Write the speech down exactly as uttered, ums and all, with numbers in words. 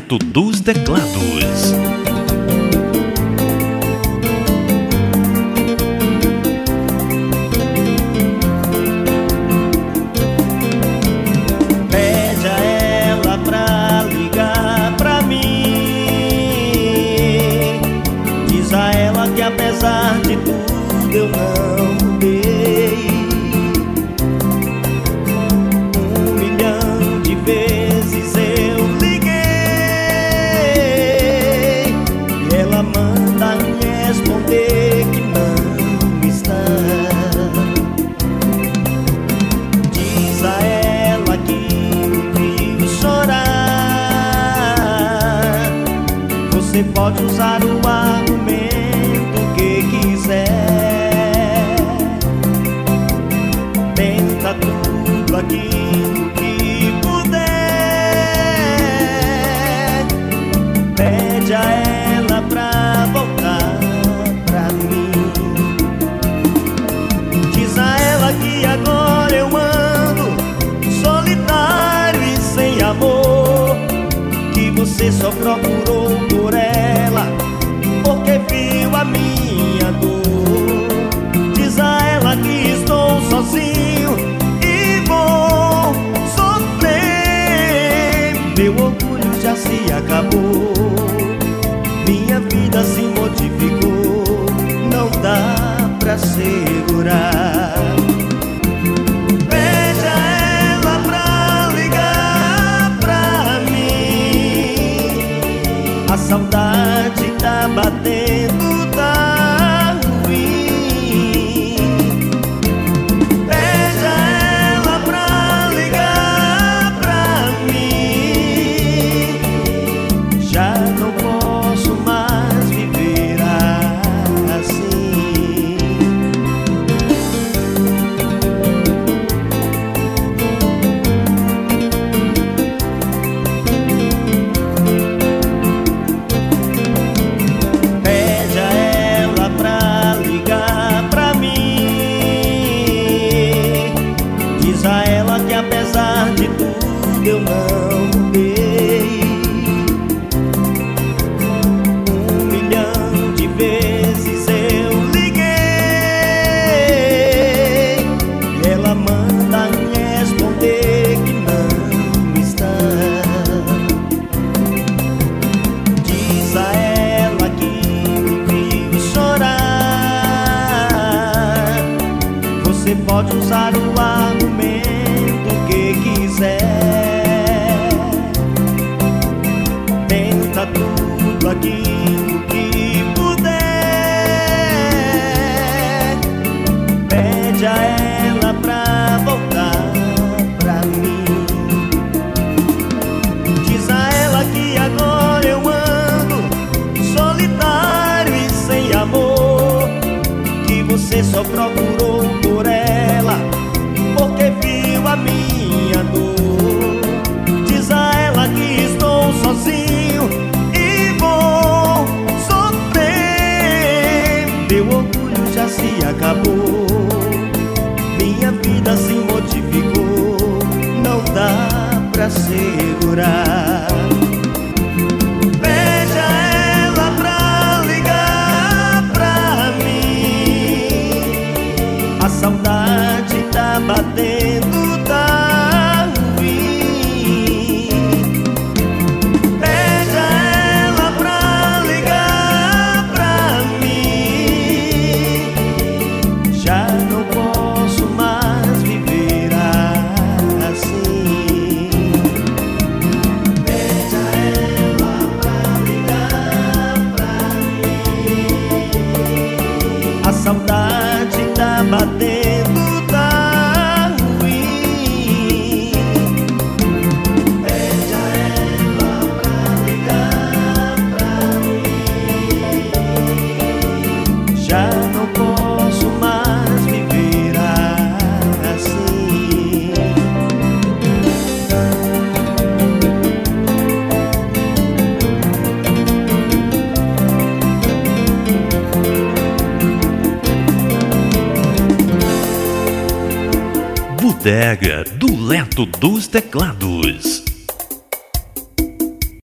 Leto dos Teclados. Pede a ela pra ligar pra mim. Diz a ela que apesar de tudo eu não mudei. Um milhão de vezes eu liguei e ela manda me responder que não está. Diz a ela que o viu chorar. Você pode usar o argumento que quiser. Tenta tudo aquilo que puder. Pede a ela pra voltar pra mim. Diz a ela que agora eu ando solitário e sem amor, que você só procurou por ela porque viu a minha dor. Diz a ela que estou sozinho e vou sofrer. Meu orgulho já se acabou, minha vida se modificou, não dá pra segurar. Pede a ela pra ligar pra mim. A saudade tá batendo, tá ruim. Pede a ela pra ligar pra mim. Já não posso mais viver assim. Pede a ela pra ligar pra mim. Diz a ela que apesar de tudo eu não mudei. Um milhão de vezes eu liguei e ela manda me responder que não está. Diz a ela que me viu chorar. Você pode usar o argumento que quiser. Tenta tudo aquilo que puder. Pede a ela pra voltar pra mim. Diz a ela que agora eu ando solitário e sem amor, que você só procurou por ela porque viu a minha dor. Diz a ela que estou sozinho e vou sofrer. Meu orgulho já se acabou, minha vida se modificou, não dá pra segurar. Pede a ela pra ligar pra mim. A saudade tá batendo, tá ruim. Pede a ela pra ligar pra mim. Já não posso mais viver assim. Pede a ela pra ligar pra mim. A saudade tá batendo, tá ruim. Pede a ela pra ligar pra mim. Já não posso mais viver assim. Bodega do Leto dos Teclados.